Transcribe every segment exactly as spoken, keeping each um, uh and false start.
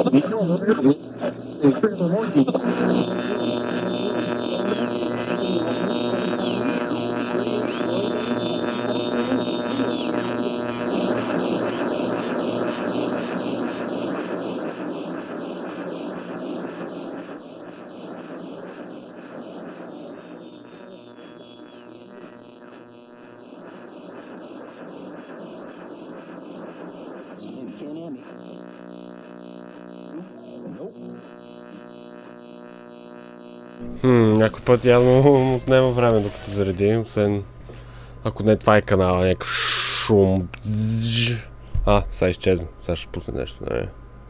Хм, някой път явно отнема време докато зареди, освен ако не това е канала, някакъв шум. А, сега изчезна, сега ще пусне нещо, не.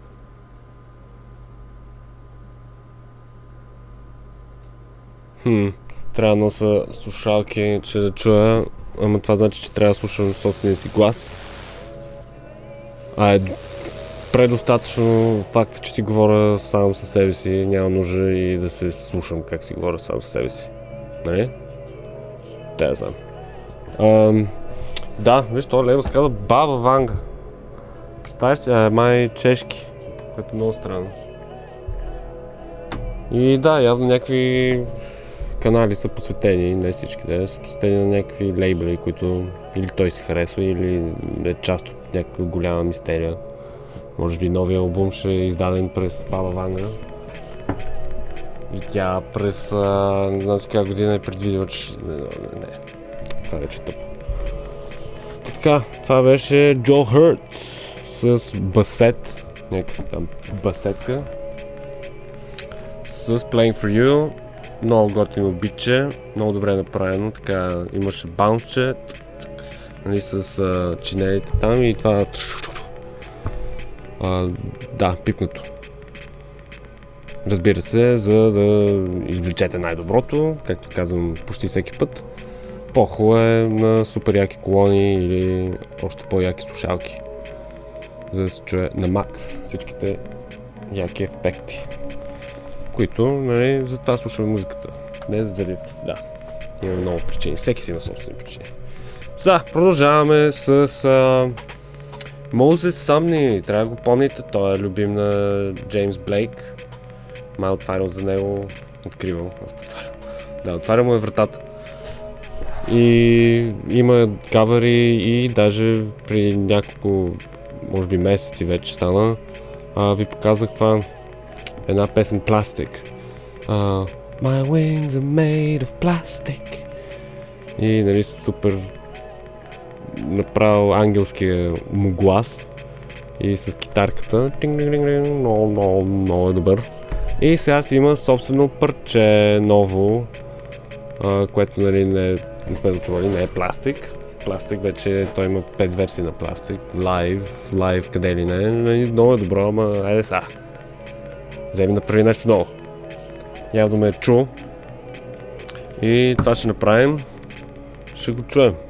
Хм, трябва да нося слушалки, че да чуя, ама това значи, че трябва да слушам собствения си глас. А е предостатъчно факта, че си говоря само със себе си, няма нужда и да се слушам как си говоря само със себе си. Нали? Те да знам. Ам, да, виж, това Лего се казва Баба Ванга. Представяш си, е май чешки, което е много странно. И да, явно някакви канали са посветени, не всички, да, са посветени на някакви лейбли, които или той се харесва, или е част от някаква голяма мистерия. Може би новия албум ще е издаден през Баба Ванга. И тя през а, не знам с коя година е предвидила, че... Не, не, не. Това вече е тъпо. Така, това беше Джо Хъртс с басет. Някаква там басетка. С Playing for You. Много готино битче. Много добре направено. Така имаше баунсче. Нали, с а, чинелите там и това... А, да, пипнато. Разбира се, за да извлечете най-доброто, както казвам почти всеки път. По-хубаво е на супер яки колони или още по-яки слушалки. За да се чуе на макс всичките яки ефекти. Които, нали, за това слушаме музиката. Не заради... Да, има много причини. Всеки си има собствени причини. Сега, продължаваме с... А... Моузес Самни, трябва да го помните, той е любим на Джеймс Блейк. Май отварял за него, откривам, аз потварям. Да, отваря му е вратата. И има кавери и даже при няколко, може би месеци вече стана, а, ви показах това, една песен Plastic. Uh, My wings are made of plastic. И нали супер направил ангелския му глас и с китарката. Много, много, много е добър. И сега си има собствено парче ново, а, което нали не, не сме дочували, не е пластик. Пластик вече, той има пет версии на пластик. Лайв, лайв къде ли не. Много е добро, ама айде сега. Вземи направи нещо ново. Явно ме е чул. И това ще направим. Ще го чуем.